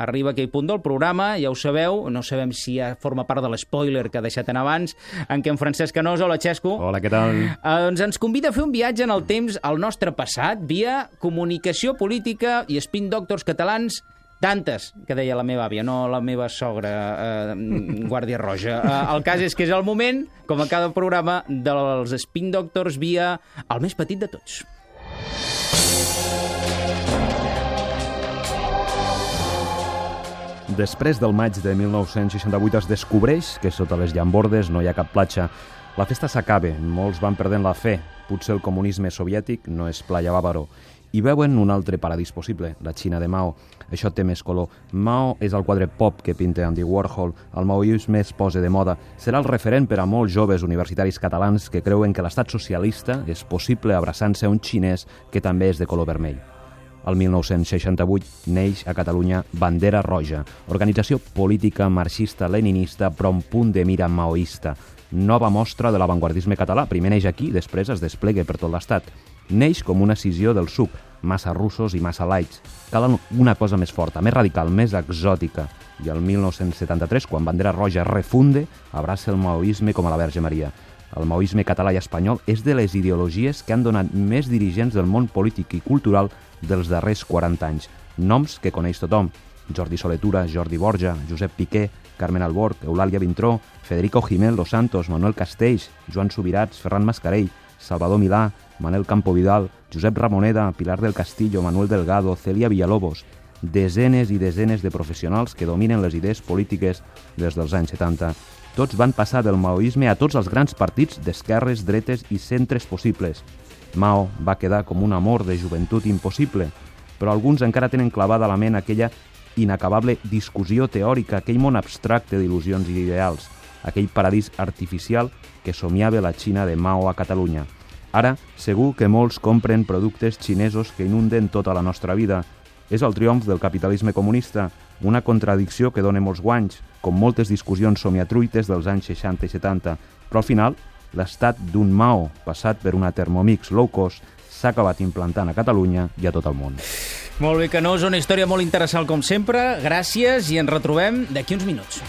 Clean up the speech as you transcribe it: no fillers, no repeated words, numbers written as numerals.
arriba aquell punt del programa, ja ho sabeu, no sabem si ja forma part de l'espoiler que ha deixat en abans, en què en Francesc Canosa, hola Xesco. Hola, què tal? Doncs ens convida a fer un viatge en el temps al nostre passat via comunicació política i spin doctors catalans, tantes, que deia la meva àvia, no la meva sogra, Guàrdia Roja. El cas és que és el moment, com a cada programa, dels spin doctors via el més petit de tots. Després del maig de 1968 es descobreix que sota les llambordes no hi ha cap platja. La festa s'acaba, molts van perdent la fe. Potser el comunisme soviètic no és playa bàvaro. I veuen un altre paradís possible, la Xina de Mao. Això té més color. Mao és el quadre pop que pinta Andy Warhol. El maoisme es posa de moda. Serà el referent per a molts joves universitaris catalans que creuen que l'estat socialista és possible abraçant-se a un xinès que també és de color vermell. El 1968 neix a Catalunya Bandera Roja, organització política marxista-leninista però amb punt de mira maoista. Nova mostra de l'avantguardisme català. Primer neix aquí, després es desplega per tot l'estat. Neix com una escissió del suc, massa russos i massa laics. Cal una cosa més forta, més radical, més exòtica. I el 1973, quan Bandera Roja refunde, abraça el maoisme com a la Verge Maria. El maoisme català i espanyol és de les ideologies que han donat més dirigents del món polític i cultural dels darrers 40 anys. Noms que coneix tothom. Jordi Soletura, Jordi Borja, Josep Piqué, Carmen Alborch, Eulàlia Vintró, Federico Gimel dos Santos, Manuel Castells, Joan Subirats, Ferran Mascarell, Salvador Milà, Manel Campo Vidal, Josep Ramoneda, Pilar del Castillo, Manuel Delgado, Celia Villalobos, desenes i desenes de professionals que dominen les idees polítiques des dels anys 70. Tots van passar del maoisme a tots els grans partits d'esquerres, dretes i centres possibles. Mao va quedar com un amor de joventut impossible, però alguns encara tenen clavada a la ment aquella inacabable discussió teòrica, aquell món abstracte d'il·lusions i d'ideals, aquell paradís artificial que somiava la Xina de Mao a Catalunya. Ara, segur que molts compren productes xinesos que inunden tota la nostra vida. És el triomf del capitalisme comunista, una contradicció que dona molts guanys, com moltes discussions somiatruites dels anys 60 i 70. Però al final, l'estat d'un Mao, passat per una Thermomix low cost, s'ha acabat implantant a Catalunya i a tot el món. Molt bé, Canosa, una història molt interessant com sempre. Gràcies i ens retrobem d'aquí uns minuts.